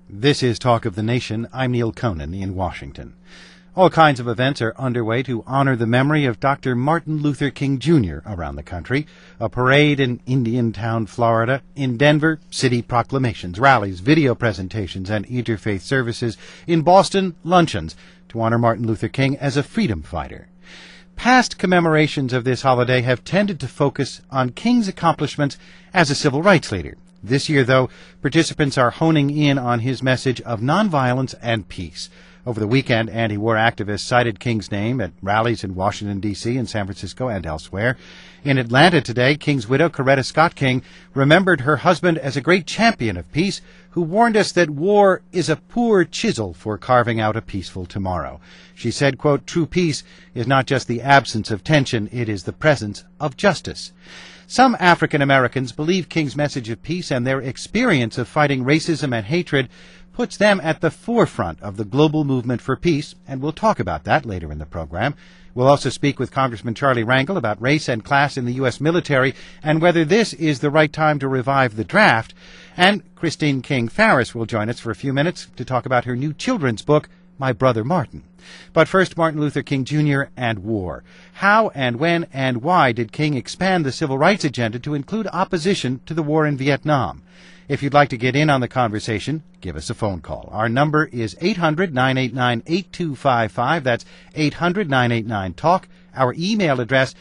This is Talk of the Nation. I'm Neil Conan in Washington. All kinds of events are underway to honor the memory of Dr. Martin Luther King Jr. around the country. A parade in Indiantown, Florida. In Denver, city proclamations, rallies, video presentations, and interfaith services. In Boston, luncheons to honor Martin Luther King as a freedom fighter. Past commemorations of this holiday have tended to focus on King's accomplishments as a civil rights leader. This year, though, participants are honing in on his message of nonviolence and peace. Over the weekend, anti-war activists cited King's name at rallies in Washington, D.C., and San Francisco, and elsewhere. In Atlanta today, King's widow, Coretta Scott King, remembered her husband as a great champion of peace, who warned us that war is a poor chisel for carving out a peaceful tomorrow. She said, quote, "True peace is not just the absence of tension, it is the presence of justice." Some African Americans believe King's message of peace and their experience of fighting racism and hatred puts them at the forefront of the global movement for peace, and we'll talk about that later in the program. We'll also speak with Congressman Charlie Rangel about race and class in the U.S. military and whether this is the right time to revive the draft. And Christine King Farris will join us for a few minutes to talk about her new children's book, My Brother Martin. But first, Martin Luther King Jr. and war. How and when and why did King expand the civil rights agenda to include opposition to the war in Vietnam? If you'd like to get in on the conversation, give us a phone call. Our number is 800-989-8255. That's 800-989-TALK. Our email address,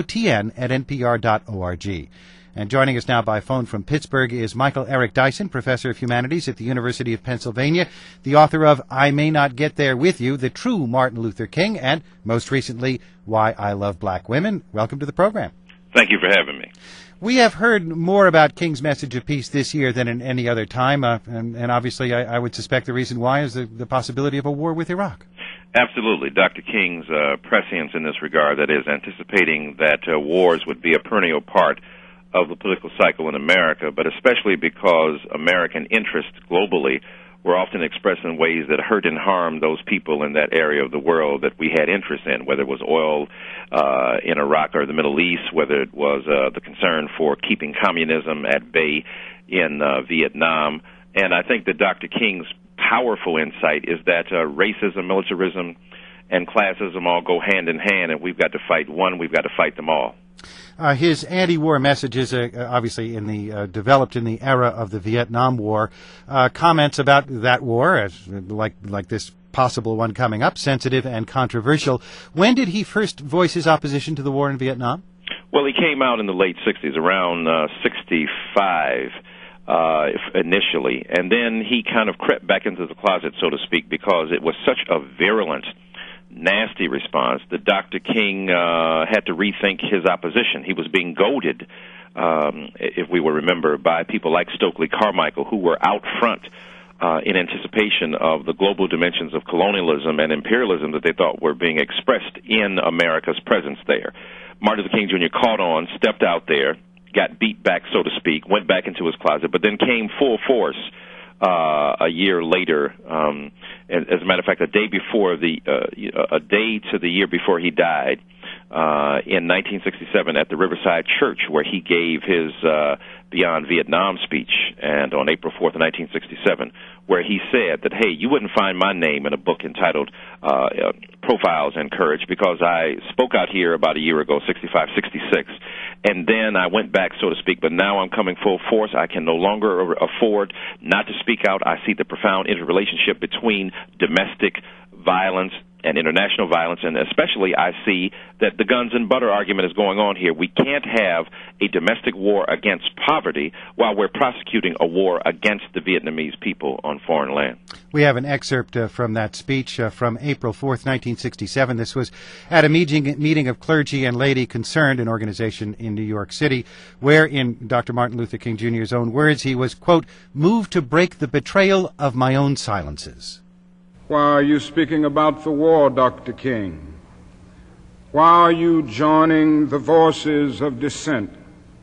totn@npr.org. And joining us now by phone from Pittsburgh is Michael Eric Dyson, professor of humanities at the University of Pennsylvania, the author of I May Not Get There With You, The True Martin Luther King, and most recently, Why I Love Black Women. Welcome to the program. Thank you for having me. We have heard more about King's message of peace this year than in any other time, and obviously I would suspect the reason why is the possibility of a war with Iraq. Absolutely. Dr. King's prescience in this regard, that is, anticipating that wars would be a perennial part of the political cycle in America, but especially because American interests globally were often expressed in ways that hurt and harmed those people in that area of the world that we had interest in, whether it was oil in Iraq or the Middle East, whether it was the concern for keeping communism at bay in Vietnam. And I think that Dr. King's powerful insight is that racism, militarism, and classism all go hand in hand, and we've got to fight one, we've got to fight them all. His anti-war messages, obviously developed in the era of the Vietnam War, comments about that war, as like this possible one coming up, sensitive and controversial. When did he first voice his opposition to the war in Vietnam? Well, he came out in the late 60s, around 65 initially, and then he kind of crept back into the closet, so to speak, because it was such a virulent, nasty response that Dr. King had to rethink his opposition. He was being goaded, if we will remember, by people like Stokely Carmichael, who were out front in anticipation of the global dimensions of colonialism and imperialism that they thought were being expressed in America's presence there. Martin Luther King Jr. caught on, stepped out there, got beat back, so to speak, went back into his closet, but then came full force a year later. As a matter of fact, a day to the year before he died, in 1967 at the Riverside Church, where he gave his Beyond Vietnam speech, and on April 4th, 1967, where he said that, hey, you wouldn't find my name in a book entitled Profiles in Courage, because I spoke out here about a year ago, 65, 66, and then I went back, so to speak, but now I'm coming full force. I can no longer afford not to speak out. I see the profound interrelationship between domestic violence and international violence, and especially I see that the guns and butter argument is going on here. We can't have a domestic war against poverty while we're prosecuting a war against the Vietnamese people on foreign land. We have an excerpt from that speech from April 4th, 1967. This was at a meeting of clergy and laity concerned, an organization in New York City, where, in Dr. Martin Luther King Jr.'s own words, he was, quote, moved to break the betrayal of my own silences. Why are you speaking about the war, Dr. King? Why are you joining the voices of dissent?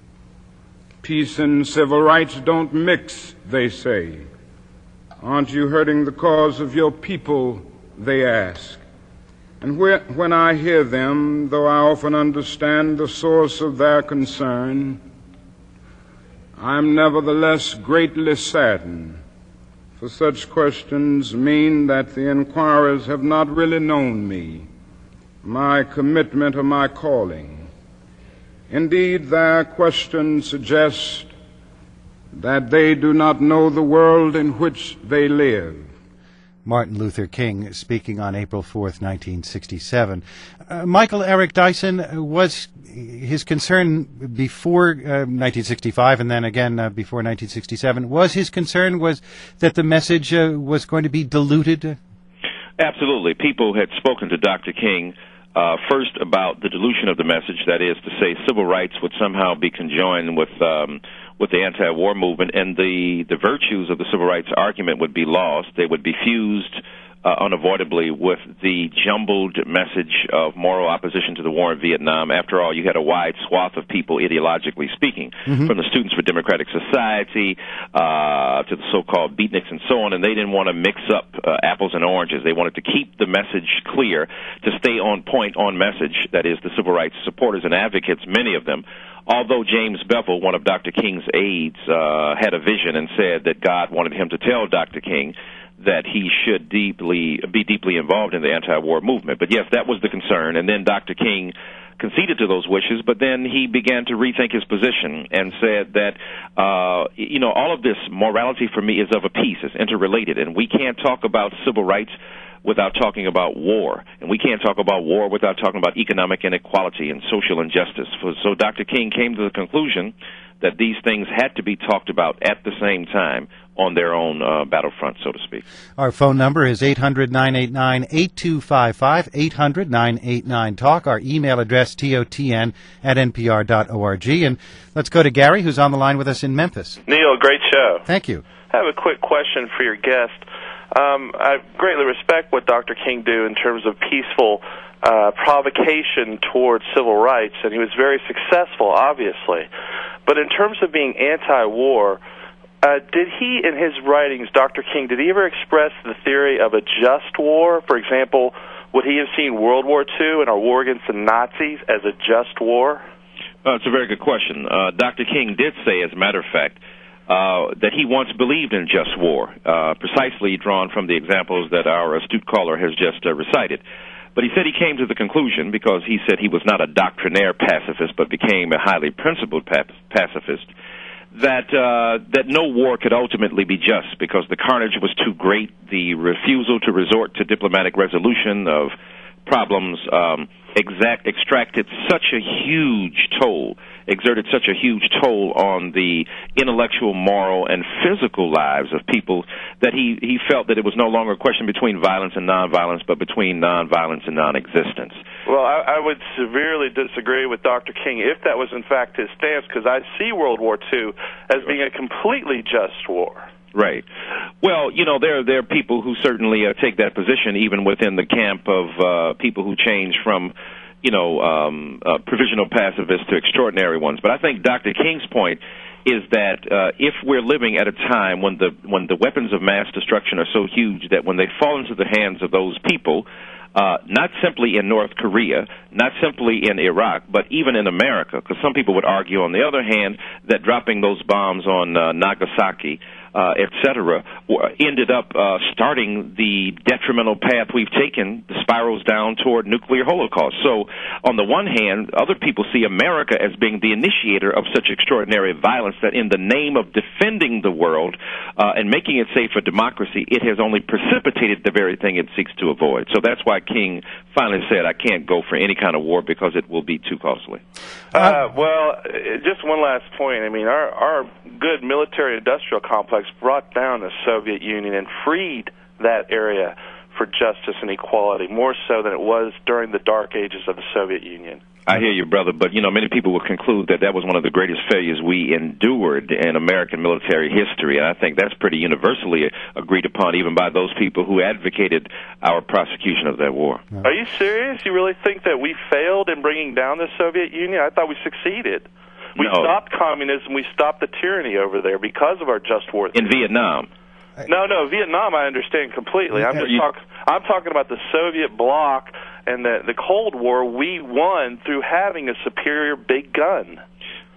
Peace and civil rights don't mix, they say. Aren't you hurting the cause of your people, they ask. And when I hear them, though I often understand the source of their concern, I'm nevertheless greatly saddened, for such questions mean that the inquirers have not really known me, my commitment, or my calling. Indeed, their questions suggest that they do not know the world in which they live. Martin Luther King speaking on April 4th, 1967. Michael Eric Dyson, was his concern before 1965 and then again before 1967, was his concern was that the message was going to be diluted? Absolutely. People had spoken to Dr. King first about the dilution of the message, that is to say civil rights would somehow be conjoined with the anti-war movement, and the virtues of the civil rights argument would be lost. They would be fused unavoidably with the jumbled message of moral opposition to the war in Vietnam. After all, you had a wide swath of people, ideologically speaking, from the Students for Democratic Society to the so-called beatniks and so on, and they didn't want to mix up apples and oranges. They wanted to keep the message clear, to stay on point, on message, that is, the civil rights supporters and advocates, many of them. Although James Bevel, one of Dr. King's aides, had a vision and said that God wanted him to tell Dr. King that he should be deeply involved in the anti-war movement. But yes, that was the concern. And then Dr. King conceded to those wishes, but then he began to rethink his position and said that, all of this morality for me is of a piece, it's interrelated, and we can't talk about civil rights without talking about war. And we can't talk about war without talking about economic inequality and social injustice. So Dr. King came to the conclusion that these things had to be talked about at the same time on their own battlefront, so to speak. Our phone number is 800-989-8255, 800-989-TALK. Our email address, totn@npr.org. And let's go to Gary, who's on the line with us in Memphis. Neil, great show. Thank you. I have a quick question for your guest. I greatly respect what Dr. King do in terms of peaceful provocation towards civil rights, and he was very successful, obviously. But in terms of being anti-war, did he, in his writings, Dr. King, did he ever express the theory of a just war? For example, would he have seen World War II and our war against the Nazis as a just war? It's a very good question. Dr. King did say, as a matter of fact, that he once believed in just war, precisely drawn from the examples that our astute caller has just recited. But he said he came to the conclusion, because he said he was not a doctrinaire pacifist, but became a highly principled pacifist, that no war could ultimately be just, because the carnage was too great. The refusal to resort to diplomatic resolution of problems exerted such a huge toll on the intellectual, moral, and physical lives of people that he felt that it was no longer a question between violence and nonviolence, but between nonviolence and non-existence. Well, I would severely disagree with Dr. King if that was in fact his stance, because I see World War II as being a completely just war. Right. Well, there are people who certainly take that position, even within the camp of people who change from, provisional pacifists to extraordinary ones. But I think Dr. King's point is that if we're living at a time when the weapons of mass destruction are so huge that when they fall into the hands of those people, not simply in North Korea, not simply in Iraq, but even in America, because some people would argue, on the other hand, that dropping those bombs on Nagasaki, etc., ended up starting the detrimental path we've taken, the spirals down toward nuclear holocaust. So, on the one hand, other people see America as being the initiator of such extraordinary violence that in the name of defending the world and making it safe for democracy, it has only precipitated the very thing it seeks to avoid. So that's why King finally said, I can't go for any kind of war because it will be too costly. Well, just one last point. I mean, our good military-industrial complex brought down the Soviet Union and freed that area for justice and equality, more so than it was during the dark ages of the Soviet Union. I hear you, brother, but, many people will conclude that was one of the greatest failures we endured in American military history, and I think that's pretty universally agreed upon, even by those people who advocated our prosecution of that war. Are you serious? You really think that we failed in bringing down the Soviet Union? I thought we succeeded. We stopped communism. We stopped the tyranny over there because of our just war. In Vietnam. No, Vietnam I understand completely. I'm talking about the Soviet bloc and the Cold War we won through having a superior big gun.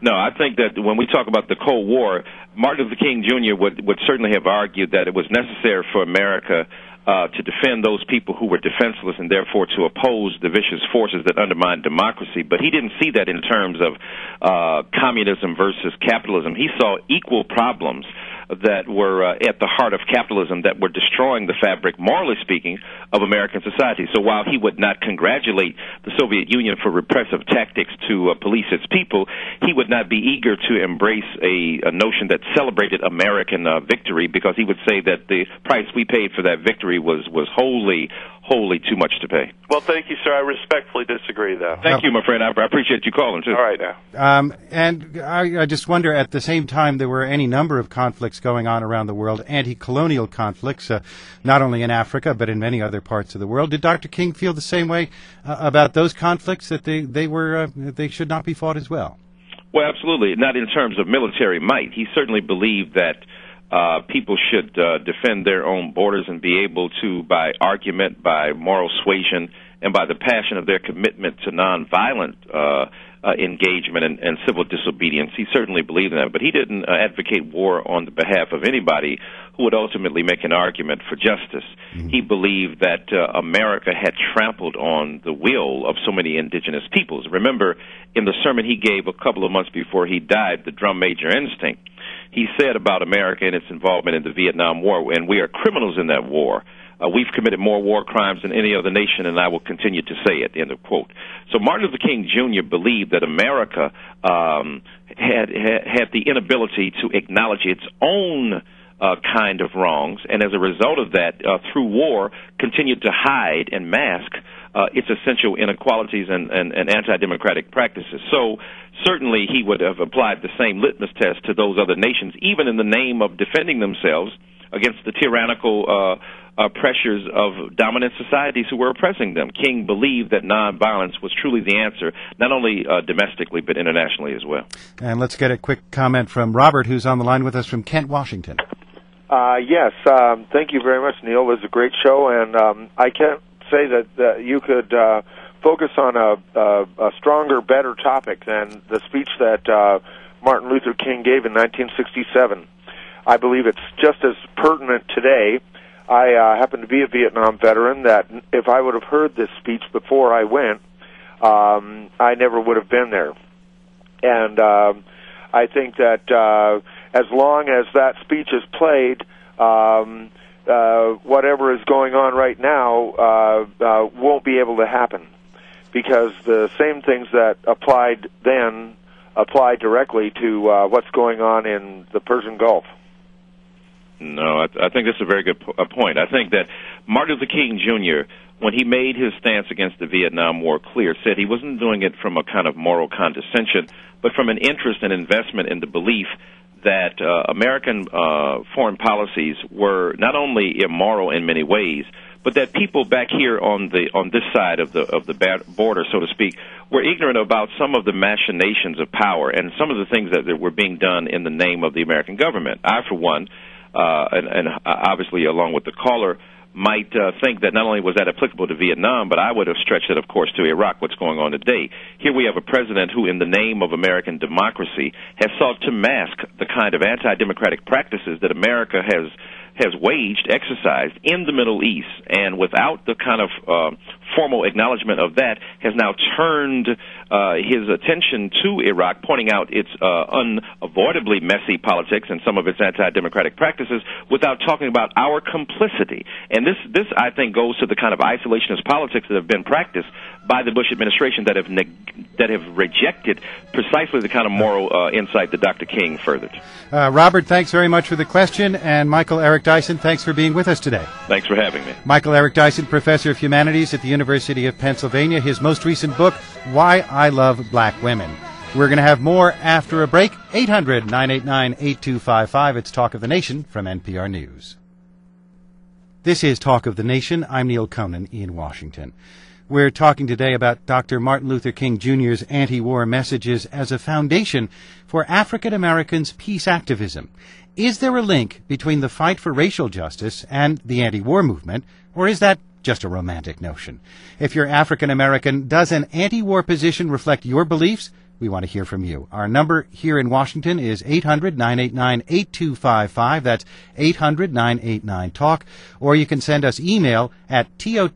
No, I think that when we talk about the Cold War, Martin Luther King Jr. would certainly have argued that it was necessary for America to defend those people who were defenseless and therefore to oppose the vicious forces that undermine democracy. But he didn't see that in terms of communism versus capitalism. He saw equal problems that were at the heart of capitalism that were destroying the fabric, morally speaking, of American society. So while he would not congratulate the Soviet Union for repressive tactics to police its people, he would not be eager to embrace a notion that celebrated American victory, because he would say that the price we paid for that victory was wholly too much to pay. Well, thank you, sir. I respectfully disagree, though. Thank you, my friend. I appreciate you calling, too. All right, now. And I just wonder, at the same time, there were any number of conflicts going on around the world, anti-colonial conflicts, not only in Africa, but in many other parts of the world. Did Dr. King feel the same way about those conflicts, that they should not be fought as well? Well, absolutely. Not in terms of military might. He certainly believed that people should defend their own borders and be able to, by argument, by moral suasion, and by the passion of their commitment to nonviolent engagement and civil disobedience. He certainly believed in that, but he didn't advocate war on the behalf of anybody who would ultimately make an argument for justice. Mm-hmm. He believed that America had trampled on the will of so many indigenous peoples. Remember, in the sermon he gave a couple of months before he died, the Drum Major Instinct, he said about America and its involvement in the Vietnam War, and we are criminals in that war. We've committed more war crimes than any other nation, and I will continue to say it, end of quote. So Martin Luther King Jr. believed that America had the inability to acknowledge its own kind of wrongs, and as a result of that, through war, continued to hide and mask its essential inequalities and anti-democratic practices. So certainly he would have applied the same litmus test to those other nations, even in the name of defending themselves against the tyrannical pressures of dominant societies who were oppressing them. King believed that nonviolence was truly the answer, not only domestically, but internationally as well. And let's get a quick comment from Robert, who's on the line with us from Kent, Washington. Yes, thank you very much, Neil. It was a great show, and I can't say that you could focus on a stronger, better topic than the speech that Martin Luther King gave in 1967. I believe it's just as pertinent today. I happen to be a Vietnam veteran, that if I would have heard this speech before I went, I never would have been there. And I think that as long as that speech is played, whatever is going on right now won't be able to happen, because the same things that applied then apply directly to what's going on in the Persian Gulf. No, I think that's a very good point. I think that Martin Luther King Jr., when he made his stance against the Vietnam War clear, said he wasn't doing it from a kind of moral condescension, but from an interest and investment in the belief that American foreign policies were not only immoral in many ways, but that people back here on this side of the border, so to speak, were ignorant about some of the machinations of power and some of the things that were being done in the name of the American government. I, for one, and obviously along with the caller, might think that not only was that applicable to Vietnam, but I would have stretched it, of course, to Iraq, what's going on today. Here we have a president who, in the name of American democracy, has sought to mask the kind of anti-democratic practices that America has exercised in the Middle East, and without the kind of formal acknowledgement of that, has now turned his attention to Iraq, pointing out its unavoidably messy politics and some of its anti-democratic practices, without talking about our complicity. And this, I think, goes to the kind of isolationist politics that have been practiced by the Bush administration that have rejected precisely the kind of moral insight that Dr. King furthered. Robert, thanks very much for the question, and Michael Eric Dyson, thanks for being with us today. Thanks for having me. Michael Eric Dyson, Professor of Humanities at the University of Pennsylvania. His most recent book, Why I Love Black Women. We're going to have more after a break. 800-989-8255. It's Talk of the Nation from NPR News. This is Talk of the Nation. I'm Neil Conan in Washington. We're talking today about Dr. Martin Luther King Jr.'s anti-war messages as a foundation for African Americans' peace activism. Is there a link between the fight for racial justice and the anti-war movement, or is that just a romantic notion? If you're African American, does an anti-war position reflect your beliefs? We want to hear from you. Our number here in Washington is 800-989-8255. That's 800-989-TALK. Or you can send us email at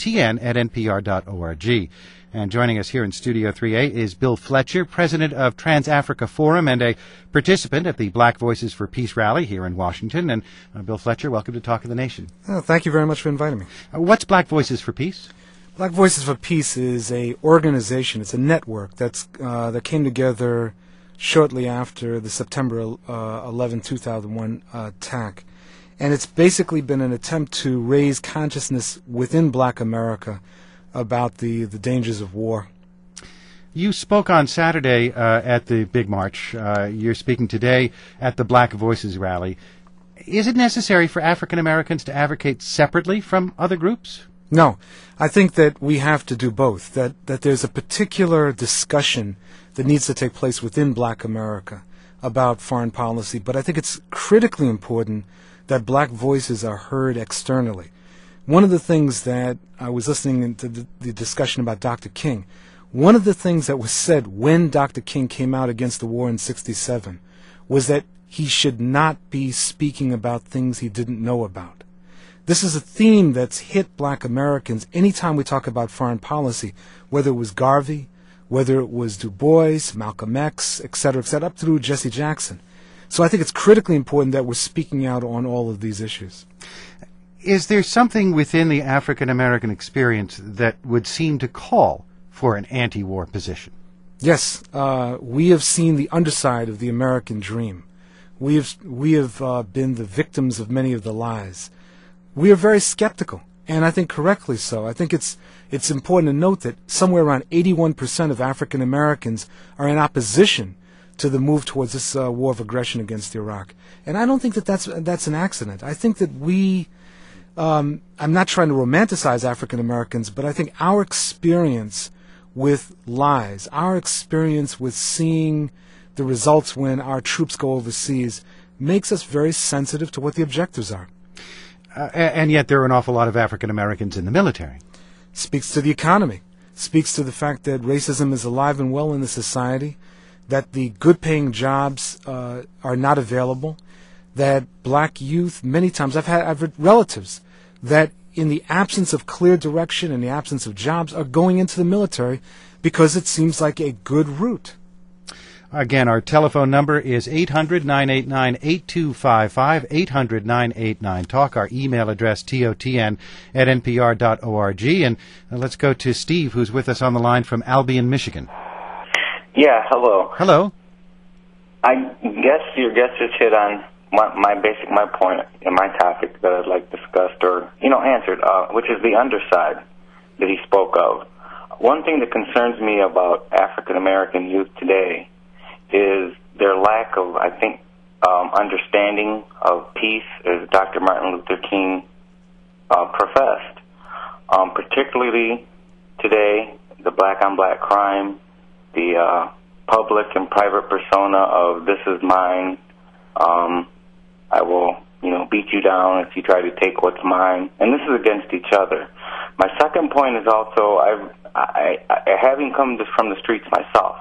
totn@npr.org. And joining us here in Studio 3A is Bill Fletcher, president of Trans-Africa Forum and a participant at the Black Voices for Peace rally here in Washington. And Bill Fletcher, welcome to Talk of the Nation. Thank you very much for inviting me. What's Black Voices for Peace? Black Voices for Peace is a organization. It's a network that came together shortly after the September 11, 2001 attack. And it's basically been an attempt to raise consciousness within Black America about the dangers of war. You spoke on Saturday at the big march. You're speaking today at the Black Voices rally. Is it necessary for African Americans to advocate separately from other groups? No. I think that we have to do both, that there's a particular discussion that needs to take place within Black America about foreign policy, but I think it's critically important that Black voices are heard externally. One of the things that I was listening to the discussion about Dr. King, one of the things that was said when Dr. King came out against the war in '67 was that he should not be speaking about things he didn't know about. This is a theme that's hit Black Americans anytime we talk about foreign policy, whether it was Garvey, whether it was Du Bois, Malcolm X, et cetera, up through Jesse Jackson. So I think it's critically important that we're speaking out on all of these issues. Is there something within the African American experience that would seem to call for an anti-war position? Yes, we have seen the underside of the American dream. We have been the victims of many of the lies. We are very skeptical, and I think correctly so. I think it's important to note that somewhere around 81% of African Americans are in opposition to the move towards this war of aggression against Iraq, and I don't think that that's an accident. I think that I'm not trying to romanticize African Americans, but I think our experience with lies, our experience with seeing the results when our troops go overseas, makes us very sensitive to what the objectives are. And yet there are an awful lot of African Americans in the military. Speaks to the economy, speaks to the fact that racism is alive and well in the society, that the good-paying jobs are not available, that Black youth, many times, I've had relatives that in the absence of clear direction, in the absence of jobs, are going into the military because it seems like a good route. Again, our telephone number is 800-989-8255, 800-989-TALK. Our email address, totn@npr.org. And let's go to Steve, who's with us on the line from Albion, Michigan. Yeah, hello. Hello. I guess your guest just hit on my point in my topic that I'd like discussed or, answered, which is the underside that he spoke of. One thing that concerns me about African American youth today is their lack of, I think, understanding of peace, as Dr. Martin Luther King professed. Particularly today, the black-on-black crime, the public and private persona of "this is mine," I will, beat you down if you try to take what's mine, and this is against each other. My second point is also, having come from the streets myself,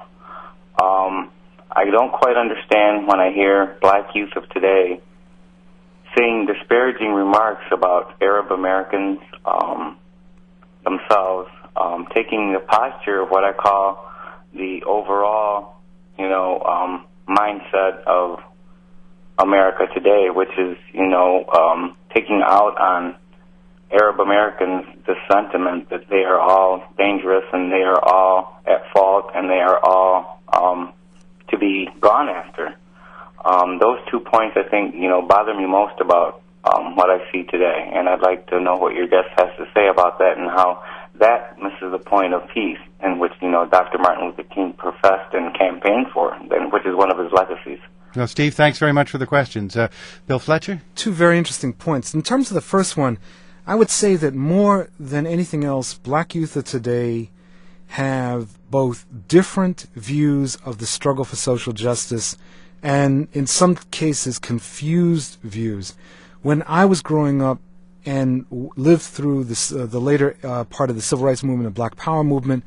I don't quite understand when I hear Black youth of today saying disparaging remarks about Arab Americans themselves, taking the posture of what I call the overall, mindset of America today, which is, taking out on Arab Americans the sentiment that they are all dangerous and they are all at fault and they are all to be gone after. Those 2 points, I think, bother me most about what I see today, and I'd like to know what your guest has to say about that and how that misses the point of peace, in which, Dr. Martin Luther King professed and campaigned for, which is one of his legacies. Well, Steve, thanks very much for the questions. Bill Fletcher? Two very interesting points. In terms of the first one, I would say that more than anything else, Black youth of today have both different views of the struggle for social justice and, in some cases, confused views. When I was growing up and lived through the later part of the Civil Rights Movement and Black Power movement,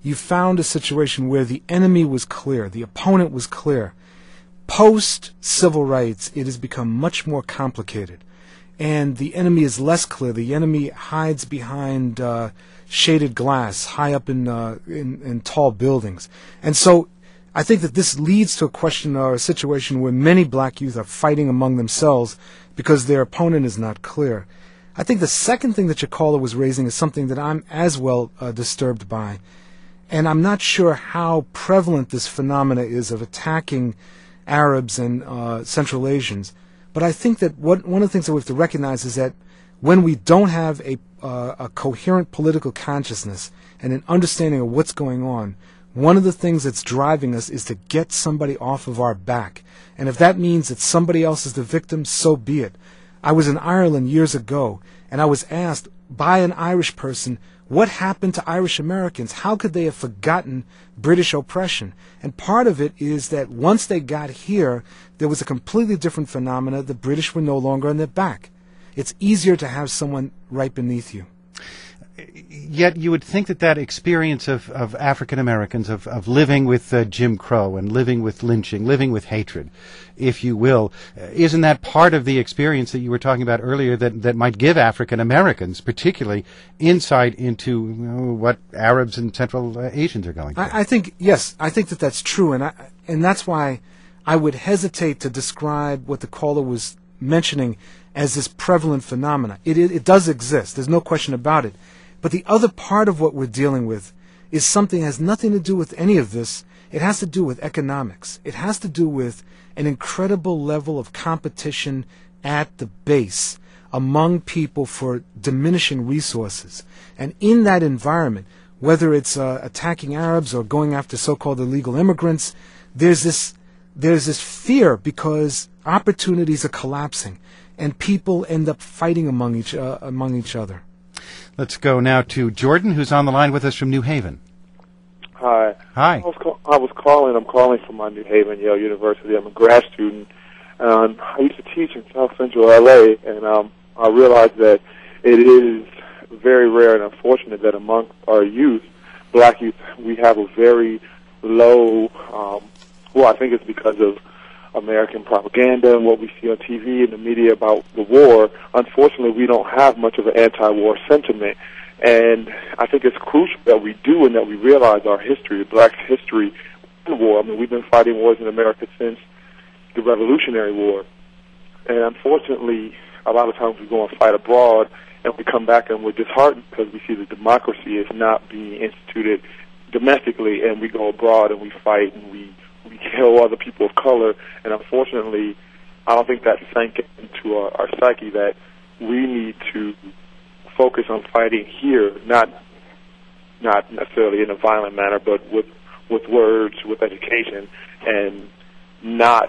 you found a situation where the enemy was clear, the opponent was clear. Post-civil rights, it has become much more complicated, and the enemy is less clear. The enemy hides behind shaded glass, high up in tall buildings. And so I think that this leads to a question or a situation where many black youth are fighting among themselves because their opponent is not clear. I think the second thing that your caller was raising is something that I'm as well disturbed by. And I'm not sure how prevalent this phenomena is of attacking Arabs and Central Asians. But I think that one of the things that we have to recognize is that when we don't have a coherent political consciousness and an understanding of what's going on, one of the things that's driving us is to get somebody off of our back. And if that means that somebody else is the victim, so be it. I was in Ireland years ago, and I was asked by an Irish person, what happened to Irish Americans? How could they have forgotten British oppression? And part of it is that once they got here, there was a completely different phenomena. The British were no longer on their back. It's easier to have someone right beneath you. Yet you would think that that experience of African Americans, of living with Jim Crow and living with lynching, living with hatred, if you will, isn't that part of the experience that you were talking about earlier that might give African Americans particularly insight into what Arabs and Central Asians are going through? I think, yes, I think that that's true, and that's why I would hesitate to describe what the caller was mentioning as this prevalent phenomena. It does exist. There's no question about it. But the other part of what we're dealing with is something that has nothing to do with any of this. It has to do with economics. It has to do with an incredible level of competition at the base among people for diminishing resources. And in that environment, whether it's attacking Arabs or going after so-called illegal immigrants, there's this fear because opportunities are collapsing and people end up fighting among each other. Let's go now to Jordan, who's on the line with us from New Haven. Hi. Hi. I'm calling from my New Haven, Yale University. I'm a grad student. I used to teach in South Central LA, and I realized that it is very rare and unfortunate that among our youth, black youth, we have a very low, I think it's because of American propaganda and what we see on TV and the media about the war. Unfortunately, we don't have much of an anti-war sentiment. And I think it's crucial that we do and that we realize our history, the black history in the war. I mean, we've been fighting wars in America since the Revolutionary War. And unfortunately, a lot of times we go and fight abroad and we come back and we're disheartened because we see that democracy is not being instituted domestically, and we go abroad and we fight and we kill other people of color. And unfortunately, I don't think that sank into our psyche that we need to focus on fighting here, not necessarily in a violent manner, but with words, with education, and not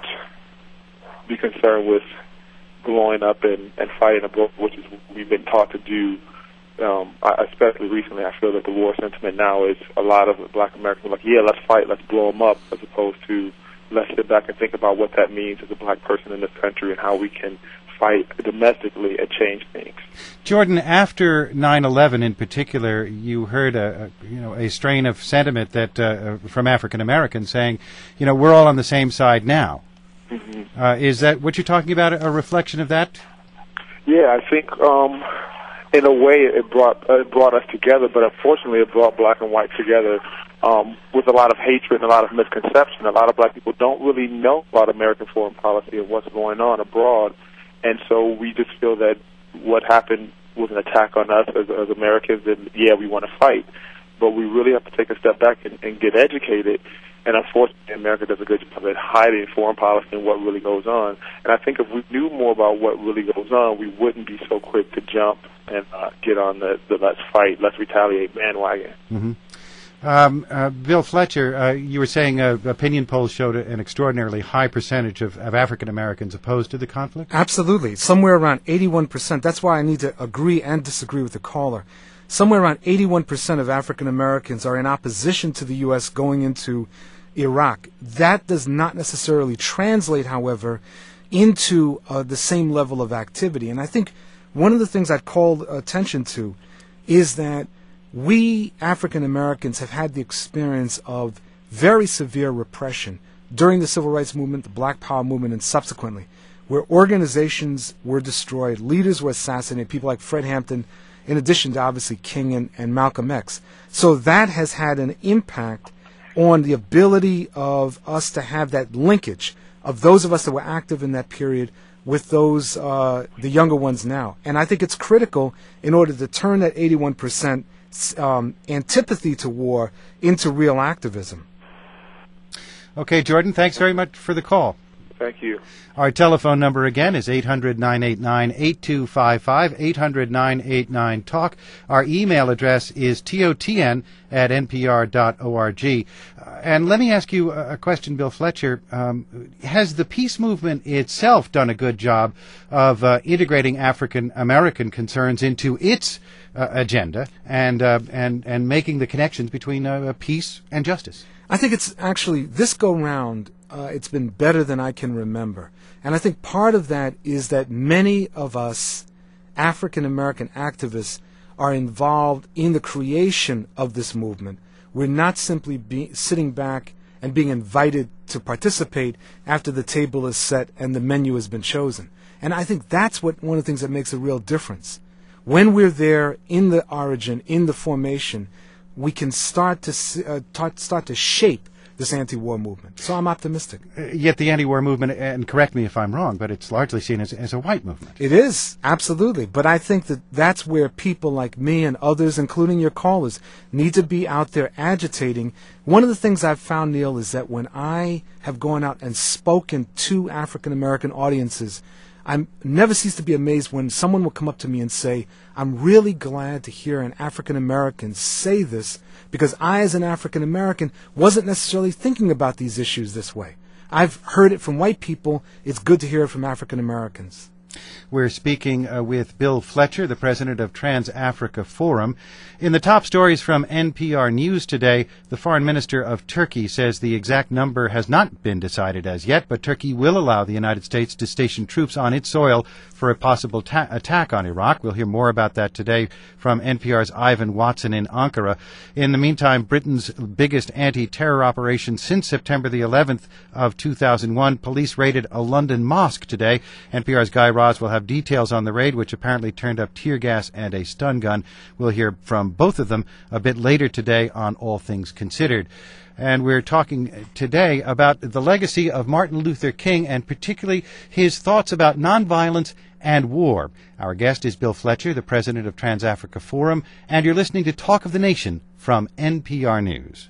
be concerned with blowing up and fighting abroad, which is what we've been taught to do. Especially recently, I feel that the war sentiment now is a lot of black Americans are like, yeah, let's fight, let's blow them up, as opposed to let's sit back and think about what that means as a black person in this country and how we can fight domestically and change things. Jordan, after 9/11 in particular, you heard a strain of sentiment that from African Americans saying, we're all on the same side now. Mm-hmm. Is that what you're talking about? A reflection of that? Yeah, I think in a way it brought us together, but unfortunately it brought black and white together with a lot of hatred and a lot of misconception. A lot of black people don't really know about American foreign policy and what's going on abroad. And so we just feel that what happened was an attack on us as Americans, and yeah, we want to fight. But we really have to take a step back and get educated. And unfortunately, America does a good job at hiding foreign policy and what really goes on. And I think if we knew more about what really goes on, we wouldn't be so quick to jump and get on the let's fight, let's retaliate bandwagon. Mm-hmm. Bill Fletcher, you were saying opinion polls showed an extraordinarily high percentage of African Americans opposed to the conflict? Absolutely. Somewhere around 81%. That's why I need to agree and disagree with the caller. Somewhere around 81% of African Americans are in opposition to the U.S. going into Iraq. That does not necessarily translate, however, into the same level of activity. And I think one of the things I'd call attention to is that we African Americans have had the experience of very severe repression during the Civil Rights Movement, the Black Power movement, and subsequently, where organizations were destroyed, leaders were assassinated, people like Fred Hampton, in addition to obviously King and Malcolm X. So that has had an impact on the ability of us to have that linkage of those of us that were active in that period with those, the younger ones now. And I think it's critical in order to turn that 81% antipathy to war into real activism. Okay, Jordan, thanks very much for the call. Thank you. Our telephone number again is 800-989-8255, 800-989-TALK. Our email address is totn@npr.org. And let me ask you a question, Bill Fletcher. Has the peace movement itself done a good job of integrating African American concerns into its agenda and making the connections between peace and justice? I think it's actually, this go-round, it's been better than I can remember. And I think part of that is that many of us African-American activists are involved in the creation of this movement. We're not simply sitting back and being invited to participate after the table is set and the menu has been chosen. And I think that's one of the things that makes a real difference. When we're there in the origin, in the formation, we can start to shape this anti-war movement. So I'm optimistic. Yet the anti-war movement, and correct me if I'm wrong, but it's largely seen as a white movement. It is, absolutely. But I think that that's where people like me and others, including your callers, need to be out there agitating. One of the things I've found, Neil, is that when I have gone out and spoken to African-American audiences, I never cease to be amazed when someone will come up to me and say, I'm really glad to hear an African-American say this because I, as an African-American, wasn't necessarily thinking about these issues this way. I've heard it from white people. It's good to hear it from African-Americans. We're speaking with Bill Fletcher, the president of Trans-Africa Forum. In the top stories from NPR News today, the foreign minister of Turkey says the exact number has not been decided as yet, but Turkey will allow the United States to station troops on its soil for a possible attack on Iraq. We'll hear more about that today from NPR's Ivan Watson in Ankara. In the meantime, Britain's biggest anti-terror operation since September the 11th of 2001, police raided a London mosque today. NPR's Guy Raz will have details on the raid, which apparently turned up tear gas and a stun gun. We'll hear from both of them a bit later today on All Things Considered. And we're talking today about the legacy of Martin Luther King and particularly his thoughts about nonviolence and war. Our guest is Bill Fletcher, the president of Trans-Africa Forum, and you're listening to Talk of the Nation from NPR News.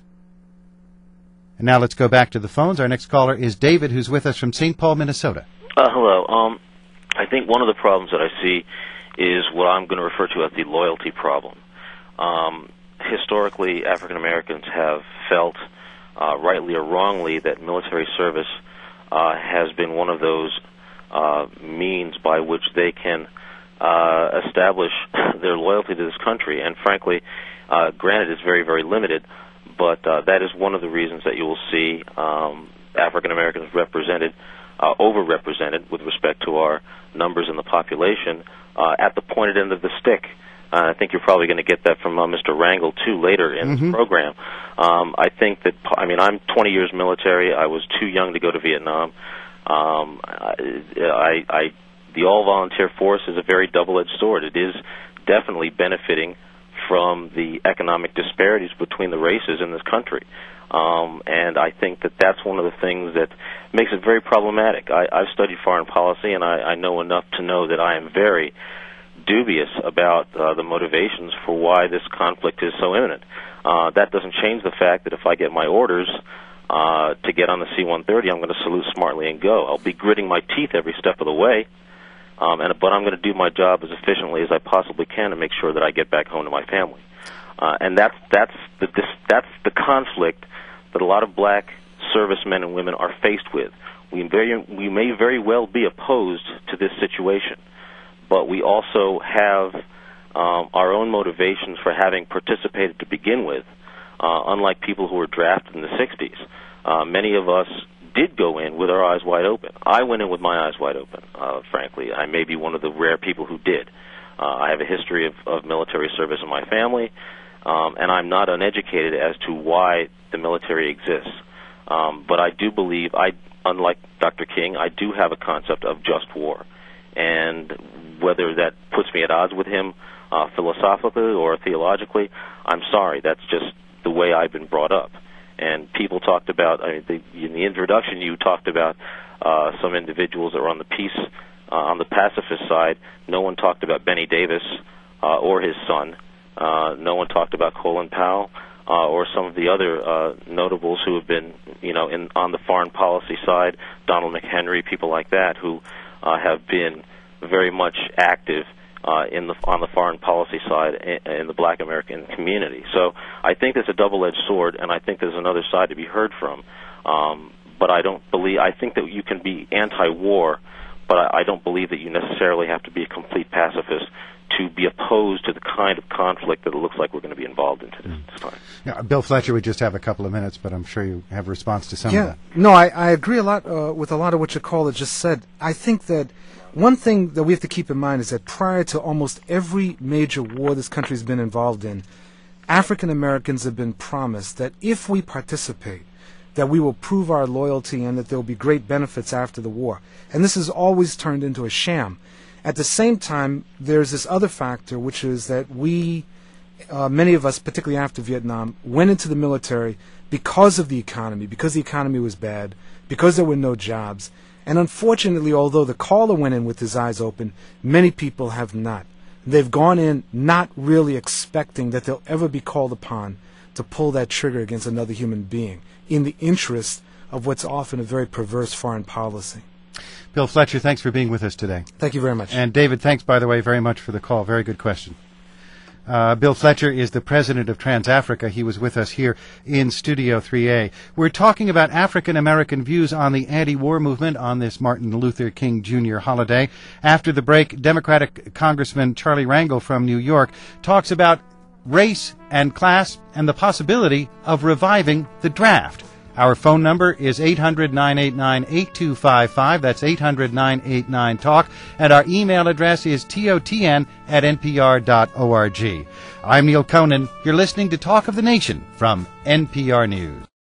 And now let's go back to the phones. Our next caller is David, who's with us from St. Paul, Minnesota. Hello. I think one of the problems that I see is what I'm going to refer to as the loyalty problem. Historically, African Americans have felt, rightly or wrongly, that military service has been one of those means by which they can establish their loyalty to this country. And frankly, granted, it's very, very limited, but that is one of the reasons that you will see African Americans represented, overrepresented with respect to our numbers in the population at the pointed end of the stick. I think you're probably going to get that from Mr. Rangel, too, later in the program. I think that, I'm 20 years military. I was too young to go to Vietnam. The all-volunteer force is a very double-edged sword. It is definitely benefiting from the economic disparities between the races in this country. And I think that that's one of the things that makes it very problematic. I've studied foreign policy, and I know enough to know that I am very dubious about the motivations for why this conflict is so imminent. That doesn't change the fact that if I get my orders to get on the C-130, I'm going to salute smartly and go. I'll be gritting my teeth every step of the way, but I'm going to do my job as efficiently as I possibly can to make sure that I get back home to my family. And that's the conflict that a lot of black servicemen and women are faced with. We may very well be opposed to this situation, but we also have our own motivations for having participated to begin with, unlike people who were drafted in the 60s. Many of us did go in with our eyes wide open. I went in with my eyes wide open, frankly. I may be one of the rare people who did. I have a history of military service in my family. and I'm not uneducated as to why the military exists. But I do believe, unlike Dr. King, I do have a concept of just war. And whether that puts me at odds with him philosophically or theologically, I'm sorry. That's just the way I've been brought up. And people talked about, in the introduction, you talked about some individuals that were on the peace, on the pacifist side. No one talked about Benny Davis or his son. No one talked about Colin Powell or some of the other notables who have been, on the foreign policy side, Donald McHenry, people like that, who have been very much active on the foreign policy side in the Black American community. So I think it's a double-edged sword, and I think there's another side to be heard from. But I think that you can be anti-war, but I don't believe that you necessarily have to be a complete pacifist to be opposed to the kind of conflict that it looks like we're going to be involved in this time. Yeah, Bill Fletcher, we just have a couple of minutes, but I'm sure you have a response to some of that. No, I agree a lot with a lot of what your caller just said. I think that one thing that we have to keep in mind is that prior to almost every major war this country has been involved in, African Americans have been promised that if we participate, that we will prove our loyalty and that there will be great benefits after the war. And this has always turned into a sham. At the same time, there's this other factor, which is that we, many of us, particularly after Vietnam, went into the military because of the economy, because the economy was bad, because there were no jobs. And unfortunately, although the caller went in with his eyes open, many people have not. They've gone in not really expecting that they'll ever be called upon to pull that trigger against another human being in the interest of what's often a very perverse foreign policy. Bill Fletcher, thanks for being with us today. Thank you very much. And David, thanks, by the way, very much for the call. Very good question. Bill Fletcher is the president of TransAfrica. He was with us here in Studio 3A. We're talking about African-American views on the anti-war movement on this Martin Luther King Jr. holiday. After the break, Democratic Congressman Charlie Rangel from New York talks about race and class and the possibility of reviving the draft. Our phone number is 800-989-8255. That's 800-989-TALK. And our email address is totn@npr.org. I'm Neil Conan. You're listening to Talk of the Nation from NPR News.